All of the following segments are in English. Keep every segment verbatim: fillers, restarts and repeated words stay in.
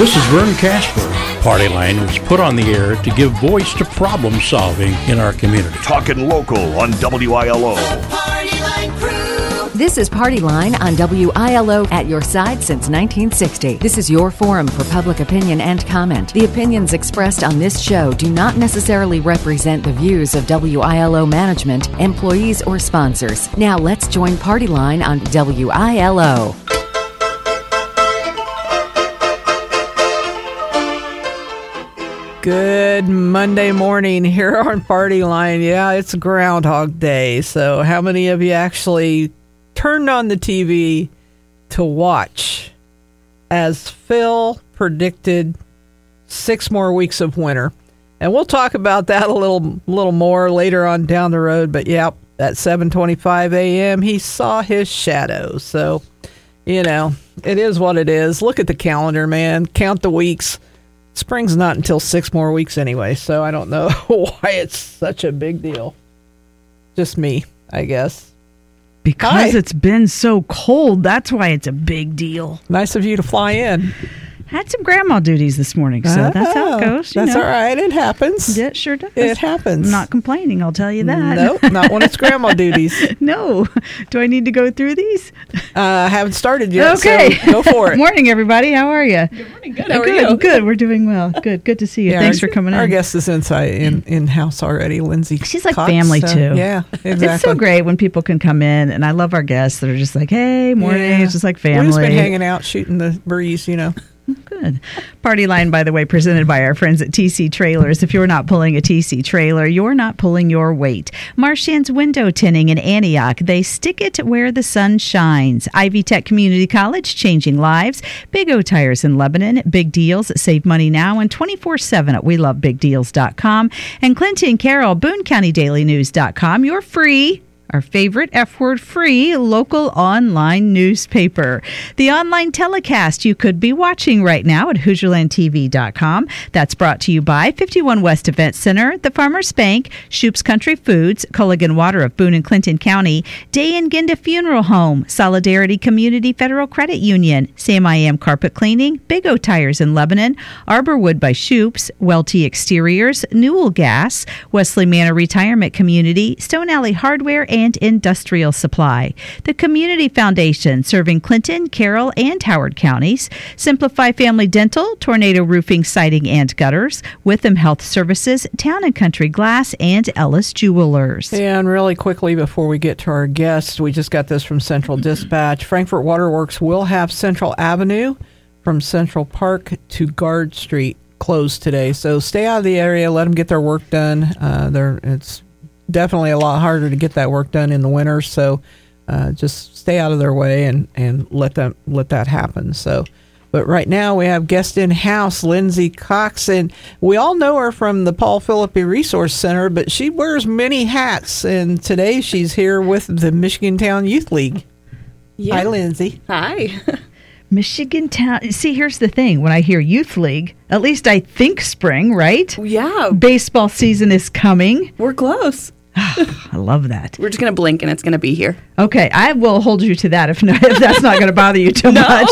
This is Vern Casper. Party Line was put on the air to give voice to problem solving in our community. Talking local on W I L O. Party Line Crew. This is Party Line on W I L O, at your side since nineteen sixty. This is your forum for public opinion and comment. The opinions expressed on this show do not necessarily represent the views of W I L O management, employees, or sponsors. Now let's join Party Line on W I L O. Good Monday morning here on Party Line. Yeah, it's Groundhog Day. So how many of you actually turned on the T V to watch as Phil predicted six more weeks of winter? And we'll talk about that a little little more later on down the road. But yeah, at seven twenty-five a.m. he saw his shadow. So, you know, it is what it is. Look at the calendar, man. Count the weeks. Spring's not until six more weeks anyway, so I don't know why it's such a big deal. Just me, I guess. Because Hi. It's been so cold, that's why it's a big deal. Nice of you to fly in. Had some grandma duties this morning, so Oh, that's how it goes. You That's know. all right. It happens. Yeah, it sure does. It happens. I'm not complaining, I'll tell you that. Nope, not when it's grandma duties. No. Do I need to go through these? Uh, I haven't started yet, Okay. so go for it. Morning, everybody. How are you? Good morning. Good. How are good, you? Good. We're doing well. Good. Good to see you. Yeah, Thanks our, for coming Our in. guest is inside in, in-house already, Lindsay She's like Cox, family, so, too. Yeah, exactly. It's so great when people can come in, and I love our guests that are just like, hey, morning. Yeah. It's just like family. We've just been hanging out, shooting the breeze, you know. Good. Party Line, by the way, presented by our friends at T C Trailers. If you're not pulling a T C trailer, you're not pulling your weight. Marchand's Window Tinting in Antioch. They stick it where the sun shines. Ivy Tech Community College, changing lives. Big O Tires in Lebanon. Big deals. Save money now and twenty-four seven at we love big deals dot com. And Clinton Carroll, Boone County Daily News dot com. You're free. Our favorite F-word free local online newspaper. The online telecast you could be watching right now at Hoosier Land T V dot com. That's brought to you by fifty-one West Event Center, the Farmers Bank, Shoop's Country Foods, Culligan Water of Boone and Clinton County, Day and Ginda Funeral Home, Solidarity Community Federal Credit Union, Sam I Am Carpet Cleaning, Big O Tires in Lebanon, Arborwood by Shoop's, Welty Exteriors, Newell Gas, Wesley Manor Retirement Community, Stone Alley Hardware, and and Industrial Supply. The Community Foundation, serving Clinton, Carroll, and Howard counties. Simplify Family Dental, Tornado Roofing, Siding, and Gutters. Witham Health Services, Town and Country Glass, and Ellis Jewelers. And really quickly before we get to our guest, we just got this from Central Dispatch. Frankfort Waterworks will have Central Avenue from Central Park to Guard Street closed today. So stay out of the area. Let them get their work done. Uh, they're, it's definitely a lot harder to get that work done in the winter, so uh, just stay out of their way and, and let them let that happen. So, but right now we have guest in house, Lindsay Cox, and we all know her from the Paul Philippi Resource Center, but she wears many hats, and today she's here with the Michigan Town Youth League. Yeah. Hi, Lindsay. Hi. Michigan Town. See, here's the thing. When I hear Youth League, at least I think spring, right? Yeah. Baseball season is coming. We're close. I love that. We're just going to blink and it's going to be here. Okay, I will hold you to that if, no, if that's not going to bother you too much.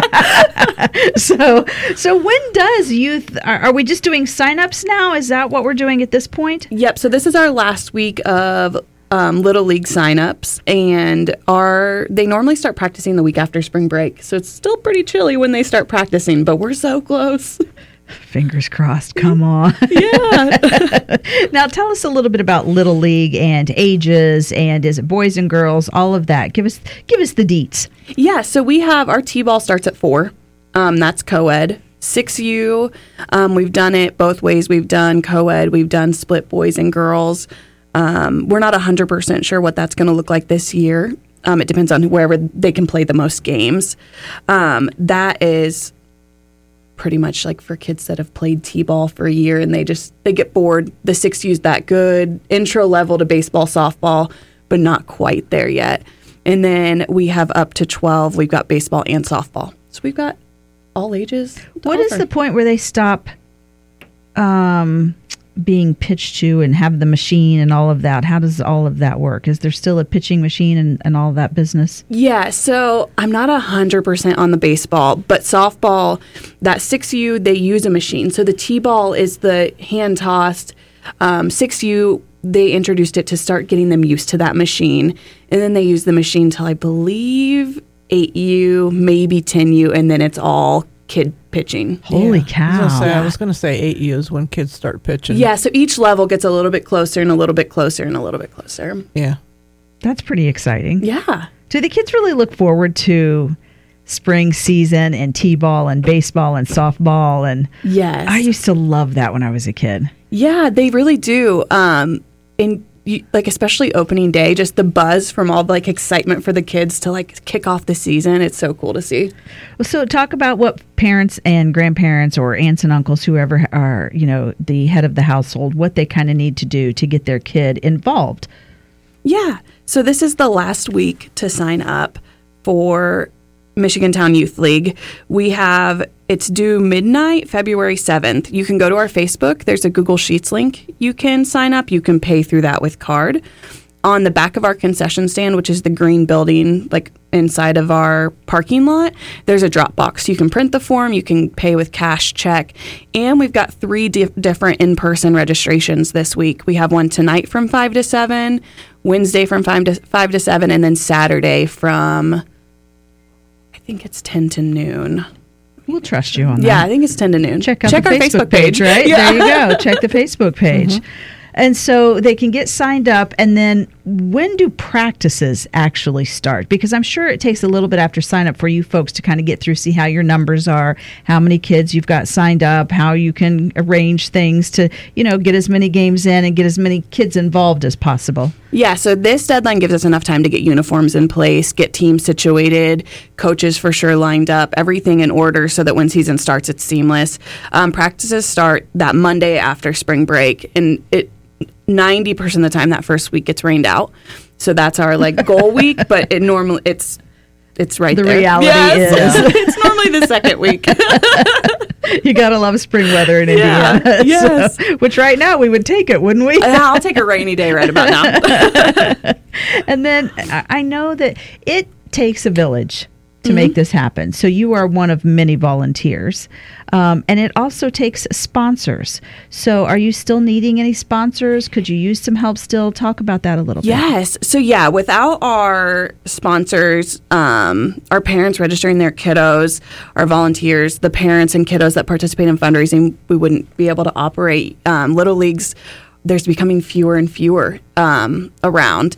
so, so when does youth? Are, are we just doing sign-ups now? Is that what we're doing at this point? Yep. So this is our last week of um, Little League signups, and our they normally start practicing the week after spring break. So it's still pretty chilly when they start practicing, but we're so close. Fingers crossed. Come on. Yeah. Now tell us a little bit about Little League and ages, and is it boys and girls? All of that. Give us, give us the deets. Yeah. So we have our T-ball starts at four. Um, that's co-ed. six U, um, we've done it both ways. We've done co-ed. We've done split boys and girls. Um, we're not one hundred percent sure what that's going to look like this year. Um, it depends on wherever they can play the most games. Um, that is pretty much like for kids that have played T-ball for a year and they just they get bored. The six U's that good, intro level to baseball, softball, but not quite there yet. And then we have up to twelve. We've got baseball and softball. So we've got all ages. What is the point where they stop um, being pitched to and have the machine and all of that? How does all of that work? Is there still a pitching machine and, and all that business? Yeah, so I'm not one hundred percent on the baseball, but softball, that six U, they use a machine. So the T-ball is the hand-tossed. Um, six U, they introduced it to start getting them used to that machine. And then they use the machine till I believe eight U, maybe ten U, and then it's all kid pitching. Holy Yeah. cow. I was gonna say, I was going to say eight U's when kids start pitching. Yeah, so each level gets a little bit closer and a little bit closer and a little bit closer. Yeah. That's pretty exciting. Yeah. Do the kids really look forward to spring season and T-ball and baseball and softball? And Yes. I used to love that when I was a kid. Yeah, they really do. Um, and you, like especially opening day, just the buzz from all the like excitement for the kids to like kick off the season. It's so cool to see. Well, so talk about what parents and grandparents or aunts and uncles, whoever are, you know, the head of the household, what they kind of need to do to get their kid involved. Yeah. So this is the last week to sign up for Michigan Town Youth League. We have, it's due midnight, February seventh. You can go to our Facebook. There's a Google Sheets link. You can sign up. You can pay through that with card. On the back of our concession stand, which is the green building, like inside of our parking lot, there's a drop box. You can print the form. You can pay with cash, check. And we've got three di- different in-person registrations this week. We have one tonight from five to seven, Wednesday from five to five to seven, and then Saturday from, I think it's ten to noon. We'll trust you on that. Yeah, I think it's ten to noon. Check out Check the our Facebook, Facebook page, right? Yeah. There you go. Check the Facebook page. Mm-hmm. And so they can get signed up. And then when do practices actually start? Because I'm sure it takes a little bit after sign up for you folks to kind of get through, see how your numbers are, how many kids you've got signed up, how you can arrange things to, you know, get as many games in and get as many kids involved as possible. Yeah, so this deadline gives us enough time to get uniforms in place, get teams situated, coaches for sure lined up, everything in order so that when season starts, it's seamless. Um, practices start that Monday after spring break, and it ninety percent of the time that first week gets rained out. So that's our like goal week, but it normally it's it's right The there. reality Yes. is. It's normally the second week. You got to love spring weather in Yeah. Indiana. Yes. So, which right now we would take it, wouldn't we? I'll take a rainy day right about now. And then I I know that it takes a village to Mm-hmm. make this happen. So you are one of many volunteers. Um, and it also takes sponsors. So are you still needing any sponsors? Could you use some help still? Talk about that a little bit. Yes. So yeah, without our sponsors, um, our parents registering their kiddos, our volunteers, the parents and kiddos that participate in fundraising, we wouldn't be able to operate. Um, Little Leagues, there's becoming fewer and fewer um, around.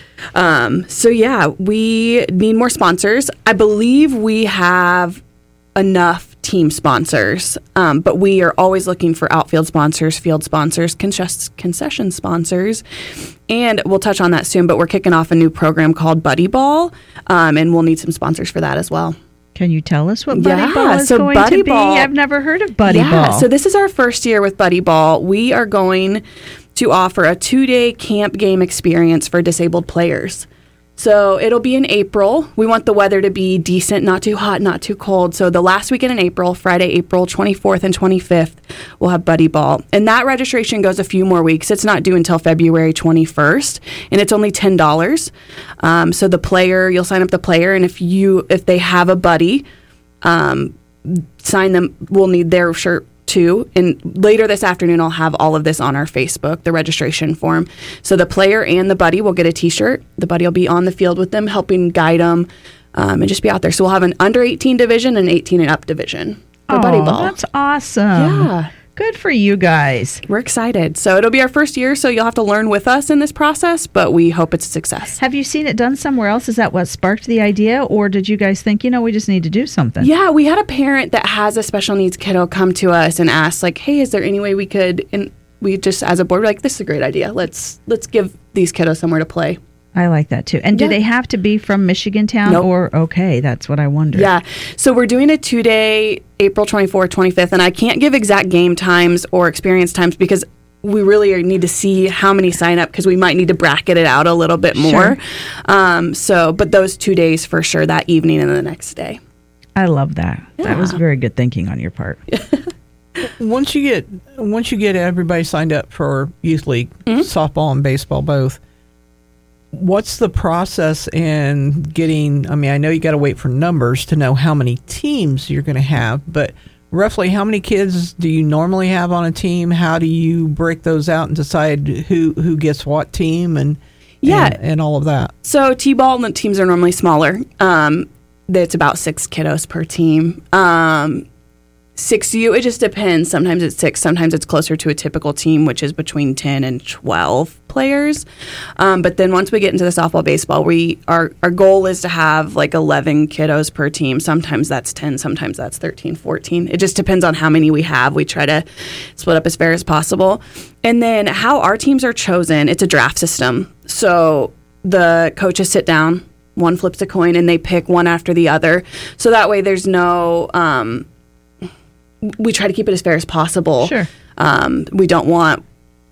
Um, so yeah, we need more sponsors. I believe we have enough team sponsors, um, but we are always looking for outfield sponsors, field sponsors, concess- concession sponsors, and we'll touch on that soon, but we're kicking off a new program called Buddy Ball, um, and we'll need some sponsors for that as well. Can you tell us what Buddy Yeah, Ball is so going Buddy to be? Ball- I've never heard of Buddy yeah, Ball. so this is our first year with Buddy Ball. We are going to offer a two-day camp game experience for disabled players. So it'll be in April. We want the weather to be decent, not too hot, not too cold. So the last weekend in April, Friday, April twenty-fourth and twenty-fifth, we'll have Buddy Ball. And that registration goes a few more weeks. It's not due until February twenty-first, and it's only ten dollars. Um, so the player, you'll sign up the player, and if you if they have a buddy, um, sign them. We'll need their shirt too. And later this afternoon, I'll have all of this on our Facebook, the registration form. So the player and the buddy will get a T-shirt. The buddy will be on the field with them, helping guide them, um, and just be out there. So we'll have an under eighteen division and eighteen and up division for oh, Buddy Ball. That's awesome. Yeah. Good for you guys. We're excited. So it'll be our first year, so you'll have to learn with us in this process, but we hope it's a success. Have you seen it done somewhere else? Is that what sparked the idea? Or did you guys think, you know, we just need to do something? Yeah, we had a parent that has a special needs kiddo come to us and ask, like, hey, is there any way we could, and we just, as a board, were like, this is a great idea. Let's let's give these kiddos somewhere to play. I like that too. And do Yeah. they have to be from Michigan Town? Nope. Or, okay, that's what I wondered. Yeah. So we're doing a two-day, April twenty-fourth, twenty-fifth, and I can't give exact game times or experience times because we really need to see how many sign up because we might need to bracket it out a little bit more. Sure. Um, so, but those two days for sure, that evening and the next day. I love that. That was Yeah. very good thinking on your part. Once you get once you get everybody signed up for youth league, Mm-hmm. softball and baseball both, what's the process in getting? I mean, I know you got to wait for numbers to know how many teams you're going to have, but roughly how many kids do you normally have on a team? How do you break those out and decide who who gets what team and Yeah. and, and all of that? So T-ball the teams are normally smaller. Um, it's about six kiddos per team. Um, six U, it just depends. Sometimes it's six. Sometimes it's closer to a typical team, which is between ten and twelve players. Um, but then once we get into the softball, baseball, we our our goal is to have like eleven kiddos per team. Sometimes that's ten. Sometimes that's thirteen, fourteen. It just depends on how many we have. We try to split up as fair as possible. And then how our teams are chosen, it's a draft system. So the coaches sit down, one flips a coin, and they pick one after the other. So that way there's no, um, we try to keep it as fair as possible. Sure. Um, we don't want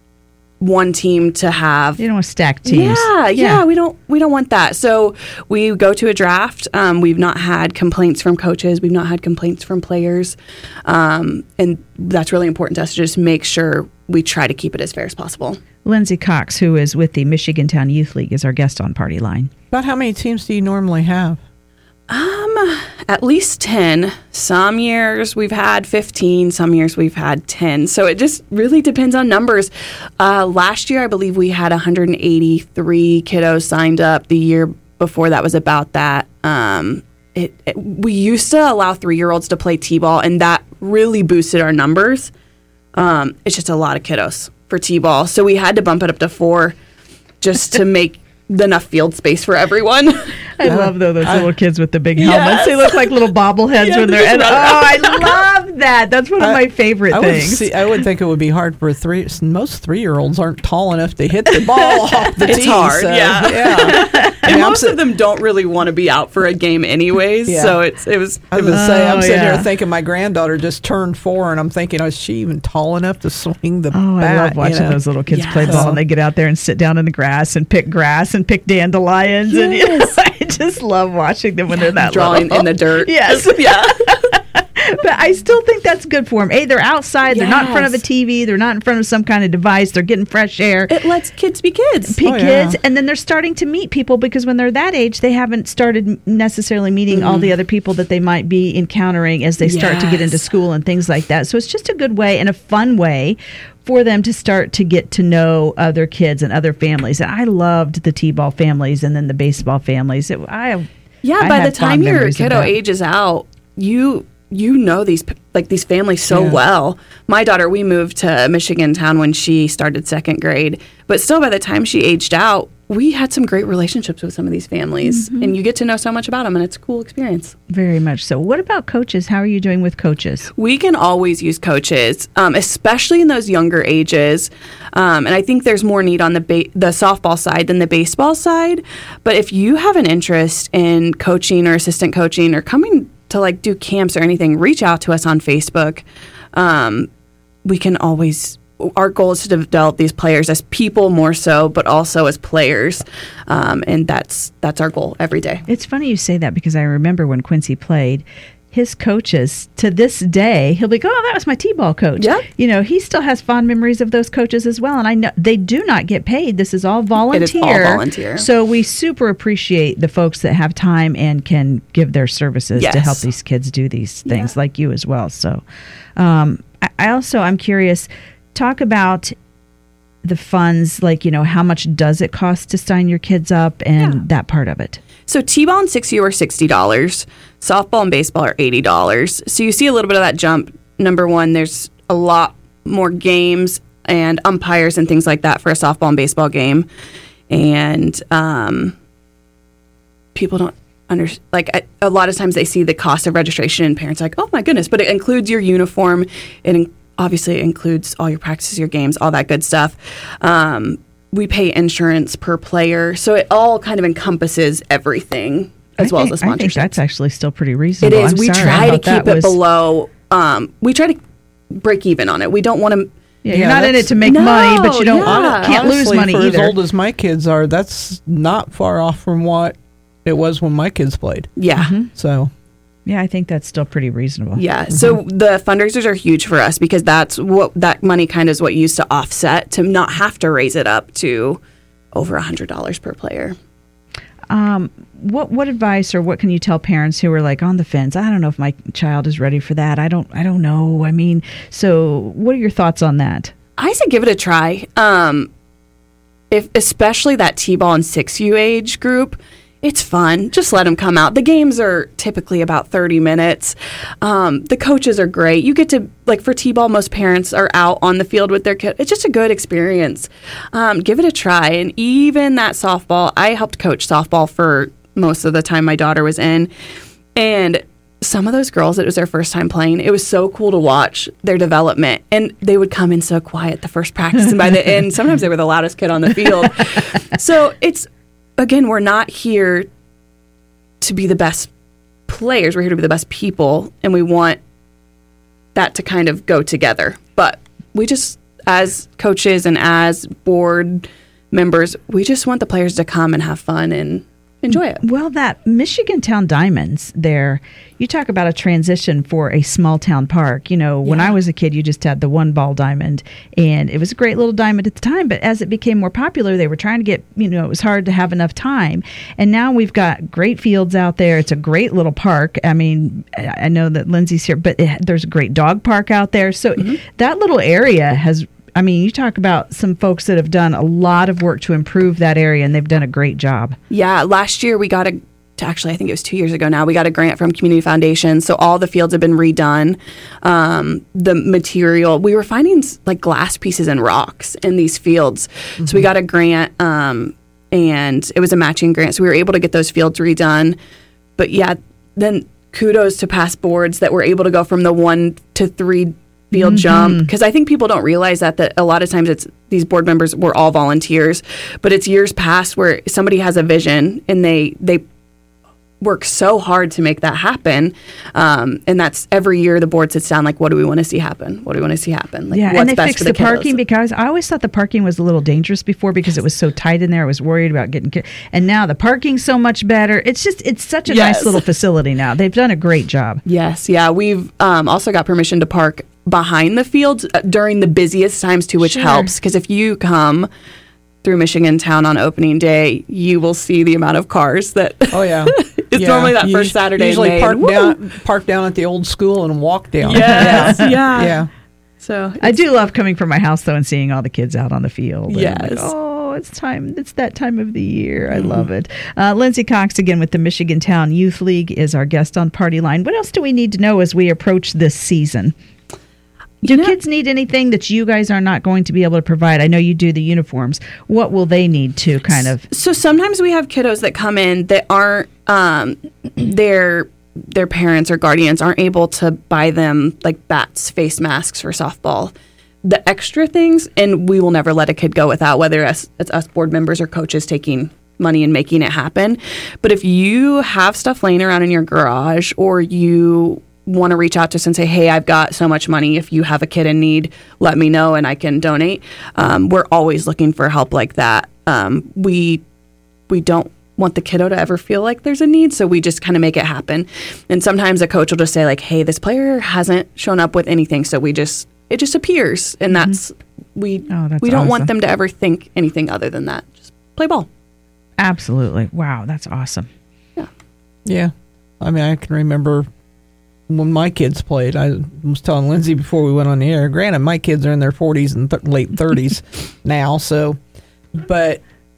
one team to have. You don't want to stack teams. Yeah, yeah, we don't we don't want that. So we go to a draft. Um, we've not had complaints from coaches. We've not had complaints from players, um, and that's really important to us to just make sure we try to keep it as fair as possible. Lindsay Cox, who is with the Michigan Town Youth League, is our guest on Party Line. About how many teams do you normally have? Um, at least ten. Some years we've had fifteen. Some years we've had ten. So it just really depends on numbers. Uh, last year, I believe we had one hundred eighty-three kiddos signed up. The year before that was about that. Um, it, it, we used to allow three-year-olds to play T-ball, and that really boosted our numbers. Um, it's just a lot of kiddos for T-ball. So we had to bump it up to four just to make enough field space for everyone. I love though those I- little kids with the big helmets. Yes. They look like little bobbleheads Yeah, when they they're. just And, oh, run I love that. That's one of I- my favorite I would things. see, I would think it would be hard for three. Most three-year-olds aren't tall enough to hit the ball off the It's tee. hard, so, yeah. yeah. I And mean, I'm most sit- of them don't really want to be out for a game anyways. Yeah. So it's it was I it was was gonna say, I'm Oh, sitting yeah. here thinking my granddaughter just turned four, and I'm thinking, is she even tall enough to swing the Oh, bat? I love you watching know? those little kids play Yes. ball, and they get out there and sit down in the grass and pick grass and pick dandelions, and you know, I just love watching them when they're that drawing little. in the dirt. Yes. yeah. But I still think that's good for them. A, they're outside. They're not in front of a Yes. T V. They're not in front of some kind of device. They're getting fresh air. It lets kids be kids. P Oh, kids, yeah. and then they're starting to meet people because when they're that age, they haven't started necessarily meeting all the other people that they might be encountering as they start to get into Yes. school and things like that. So it's just a good way and a fun way for them to start to get to know other kids and other families. And I loved the T-ball families and then the baseball families. It, I Yeah, I by the have fond time your memories of kiddo that. ages out, you you know these p- like these families so Yeah. well. My daughter, we moved to Michigan Town when she started second grade, but still by the time she aged out, we had some great relationships with some of these families, Mm-hmm. and you get to know so much about them, and it's a cool experience. Very much so. What about coaches? How are you doing with coaches? We can always use coaches, um, especially in those younger ages. Um, and I think there's more need on the ba- the softball side than the baseball side. But if you have an interest in coaching or assistant coaching or coming to like do camps or anything, reach out to us on Facebook. Um, we can always. Our goal is to develop these players as people more so, but also as players, um, and that's that's our goal every day. It's funny you say that because I remember when Quincy played, his coaches to this day, he'll be like, oh, that was my T-ball coach. Yep. You know, he still has fond memories of those coaches as well. And I know they do not get paid. This is all volunteer. It is all volunteer. So we super appreciate the folks that have time and can give their services to Yes. help these kids do these things Yeah. like you as well. So um, I, I also, I'm curious, talk about the funds, like, you know, how much does it cost to sign your kids up and Yeah. that part of it? So T-ball and six U are sixty dollars. Softball and baseball are eighty dollars. So you see a little bit of that jump. Number one, there's a lot more games and umpires and things like that for a softball and baseball game. And um, people don't understand. Like a, a lot of times they see the cost of registration and parents are like, oh my goodness. But it includes your uniform. It in- obviously it includes all your practices, your games, all that good stuff. Um, we pay insurance per player. So it all kind of encompasses everything as I well think, as the I think sponsorship. that's actually still pretty It reasonable. is. I'm we sorry, I try to thought that keep it was- below. Um, we try to break even on it. We don't want to. Yeah, Yeah, you're not in it that's- to make No, money, but you don't yeah. can't lose Honestly, money for either. as old as my kids are, that's not far off from what it was when my kids played. Yeah. Mm-hmm. So, Yeah, I think that's still pretty reasonable. Yeah. So the fundraisers are huge for us because that's what that money kind of is what used to offset to not have to raise it up to over one hundred dollars per player. Um, what what advice or what can you tell parents who are like on the fence? I don't know if my child is ready for that. I don't I don't know. I mean, so what are your thoughts on that? I say give it a try. Um, if especially that T-ball and six U age group. It's fun. Just let them come out. The games are typically about thirty minutes. Um, the coaches are great. You get to, like for T-ball, most parents are out on the field with their kid. It's just a good experience. Um, give it a try. And even that softball, I helped coach softball for most of the time my daughter was in. And some of those girls, it was their first time playing. It was so cool to watch their development. And they would come in so quiet the first practice. And by the end, sometimes they were the loudest kid on the field. So it's, again, we're not here to be the best players. We're here to be the best people, and we want that to kind of go together. But we just, as coaches and as board members, we just want the players to come and have fun and enjoy it. Well, that Michigan Town Diamonds there, you talk about a transition for a small town park. You know, when Yeah. I was a kid, you just had the one ball diamond, and it was a great little diamond at the time. But as it became more popular, they were trying to get, you know, it was hard to have enough time. And now we've got great fields out there. It's a great little park. I mean, I I know that Lindsay's here, but it, there's a great dog park out there. So Mm-hmm. that little area has, I mean, you talk about some folks that have done a lot of work to improve that area, and they've done a great job. Yeah, last year we got a, actually I think it was two years ago now, we got a grant from Community Foundation. So all the fields have been redone. Um, the material, we were finding s- like glass pieces and rocks in these fields. So we got a grant um, and it was a matching grant. So we were able to get those fields redone. But yeah, then kudos to past boards that were able to go from the one to three field jump, because I think people don't realize that that a lot of times it's these board members were all volunteers, but it's years past where somebody has a vision and they they work so hard to make that happen, um, and that's every year the board sits down like, what do we want to see happen? What do we want to see happen? Like, Yeah, what's and they best fixed for the, the, kiddos? parking because I always thought the parking was a little dangerous before because it was so tight in there. I was worried about getting ki- and now the parking's so much better. It's just it's such a Yes. nice little facility now. They've done a great job. Yes, yeah, we've um, also got permission to park behind the fields uh, during the busiest times too, which Sure. helps because if you come through Michigan Town on opening day, you will see the amount of cars that. Oh yeah, It's Yeah. normally that You first Saturday in Usually May. park Woo! down, park down at the old school and walk down. Yes, yeah. yeah. So I do love coming from my house though and seeing all the kids out on the field. And I'm like, Yes. oh, it's time. It's that time of the year. I love it. Uh, Lindsay Cox again with the Michigan Town Youth League is our guest on Party Line. What else do we need to know as we approach this season? Do You know- kids need anything that you guys are not going to be able to provide? I know you do the uniforms. What will they need to kind of? So sometimes we have kiddos that come in that aren't um, their their parents or guardians aren't able to buy them like bats, face masks for softball, the extra things, and we will never let a kid go without, whether it's, it's us board members or coaches taking money and making it happen. But if you have stuff laying around in your garage or you want to reach out to us and say, hey, I've got so much money. If you have a kid in need, let me know and I can donate. Um, we're always looking for help like that. Um, we we don't want the kiddo to ever feel like there's a need, so we just kind of make it happen. And sometimes a coach will just say like, hey, this player hasn't shown up with anything, so we just it just appears, and that's we Oh, that's we don't awesome. want them to ever think anything other than that. Just play ball. Absolutely. Wow, that's awesome. Yeah. I mean, I can remember when my kids played. I was telling Lindsay before we went on the air, granted, my kids are in their forties and th- late thirties now, so, but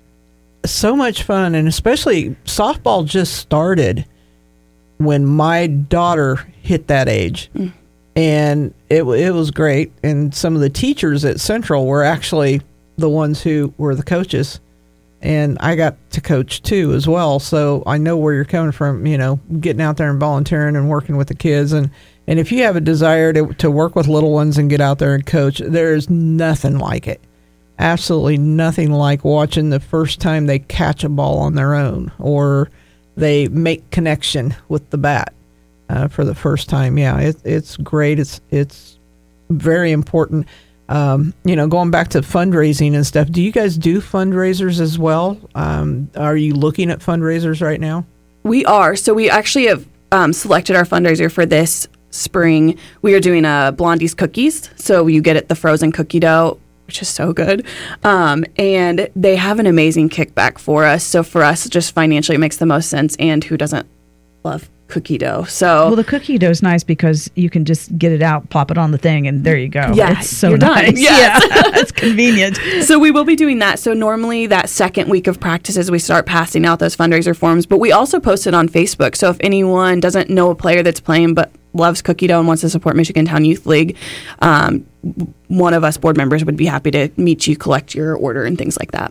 so much fun, and especially softball just started when my daughter hit that age. Mm. And it w- it was great, and some of the teachers at Central were actually the ones who were the coaches. And I got to coach too as well, so I know where you're coming from, you know, getting out there and volunteering and working with the kids. And, and if you have a desire to, to work with little ones and get out there and coach, there's nothing like it. Absolutely nothing like watching the first time they catch a ball on their own or they make connection with the bat uh, for the first time. Yeah, it, it's great. It's, it's very important. Um, you know, going back to fundraising and stuff, do you guys do fundraisers as well? Um, are you looking at fundraisers right now? We are. So we actually have um, selected our fundraiser for this spring. We are doing a Blondie's cookies. So you get it the frozen cookie dough, which is so good. Um, and they have an amazing kickback for us. So for us, just financially, it makes the most sense. And who doesn't love cookie dough? So Well, the cookie dough is nice because you can just get it out, plop it on the thing, and there you go. Yeah, It's so you're done. nice. Yes. Yeah, it's convenient. So we will be doing that. So normally that second week of practices, we start passing out those fundraiser forms, but we also post it on Facebook. So if anyone doesn't know a player that's playing but loves cookie dough and wants to support Michigan Town Youth League, um, one of us board members would be happy to meet you, collect your order, and things like that.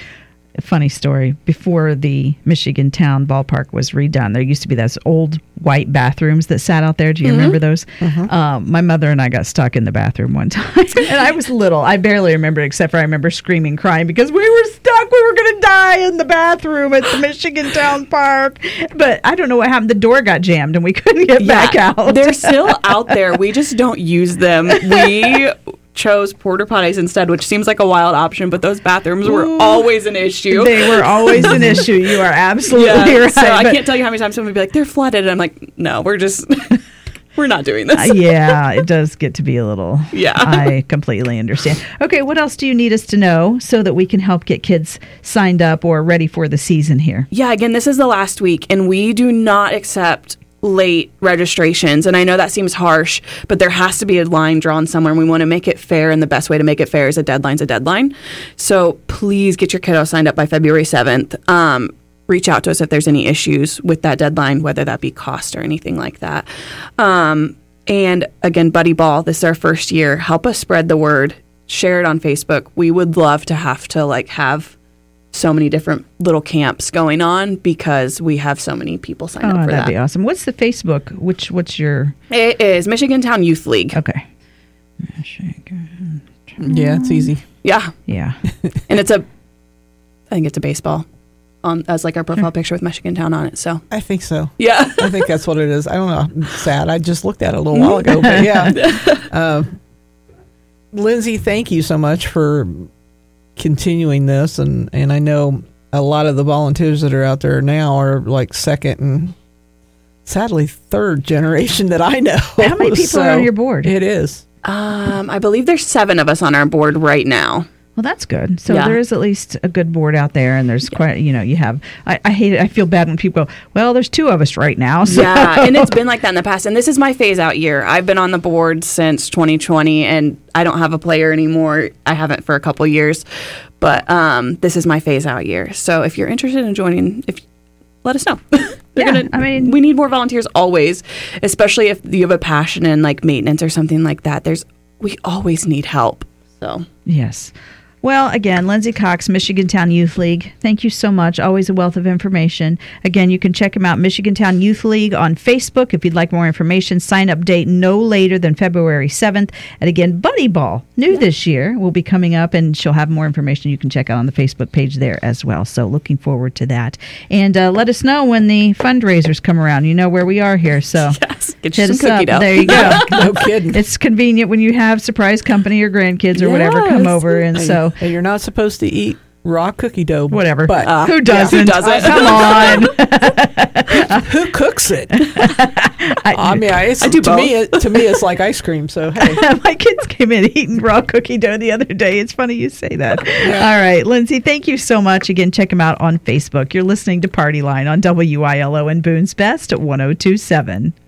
A funny story. Before the Michigan Town ballpark was redone, there used to be those old white bathrooms that sat out there. Do you Mm-hmm. remember those? Um, my mother and I got stuck in the bathroom one time. And I was little. I barely remember, except for I remember screaming, crying because we were stuck. We were going to die in the bathroom at the Michigan Town Park. But I don't know what happened. The door got jammed and we couldn't get back out. They're still out there. We just don't use them. We chose porta potties instead, which seems like a wild option, but those bathrooms were Ooh. always an issue. They were always an issue. You are absolutely Yeah, right. so I But- can't tell you how many times someone would be like, they're flooded. And I'm like, no, we're just, we're not doing this. Uh, yeah, it does get to be a little. Yeah. I completely understand. Okay, what else do you need us to know so that we can help get kids signed up or ready for the season here? Yeah, again, this is the last week, and we do not accept late registrations. And I know that seems harsh, but there has to be a line drawn somewhere, and we want to make it fair, and the best way to make it fair is a deadline's a deadline. So please get your kiddo signed up by February seventh. Um, reach out to us if there's any issues with that deadline, whether that be cost or anything like that. Um, and again, Buddy Ball, this is our first year. Help us spread the word. Share it on Facebook. We would love to have to like have so many different little camps going on because we have so many people signed Oh, up for that'd that. be awesome. What's the Facebook? Which what's your It is Michigan Town Youth League. okay? Yeah, it's easy. Yeah, Yeah. and it's a, I think it's a baseball on as like our profile picture with Michigan Town on it. So I think so. yeah, I think that's what it is. I don't know. It's sad. I just looked at it a little while ago, but yeah. Um, Lindsay, thank you so much for continuing this, and and I know a lot of the volunteers that are out there now are like second and sadly third generation that I know. How many people are So on your board? It is. um, I believe there's seven of us on our board right now. Well, that's good. So Yeah. there is at least a good board out there, and there's quite, you know, you have. I, I hate it. I feel bad when people go, well, there's two of us right now. So. Yeah, and it's been like that in the past. And this is my phase out year. I've been on the board since twenty twenty, and I don't have a player anymore. I haven't for a couple years, but um, this is my phase out year. So if you're interested in joining, if let us know. They're Yeah, gonna, I mean- we need more volunteers always, especially if you have a passion in like maintenance or something like that. There's we always need help. So Yes. Well, again, Lindsay Cox, Michigan Town Youth League. Thank you so much. Always a wealth of information. Again, you can check them out, Michigan Town Youth League on Facebook. If you'd like more information, sign up date no later than February seventh. And again, Buddy Ball, new this year, will be coming up, and she'll have more information you can check out on the Facebook page there as well. So looking forward to that. And uh, let us know when the fundraisers come around. You know where we are here. So yes, get you hit some us cookie up. dough. There you go. No kidding. It's convenient when you have surprise company or grandkids or whatever come Yes. over. And so And you're not supposed to eat raw cookie dough. whatever. But Uh, who yeah, doesn't? who doesn't? Come on. who cooks it? I, I mean, I, it's, I do to me, both. it, to me, it's like ice cream. So hey, my kids came in eating raw cookie dough the other day. It's funny you say that. All right, Lindsay, thank you so much. Again, check them out on Facebook. You're listening to Party Line on W I L O and Boone's Best at one oh two point seven.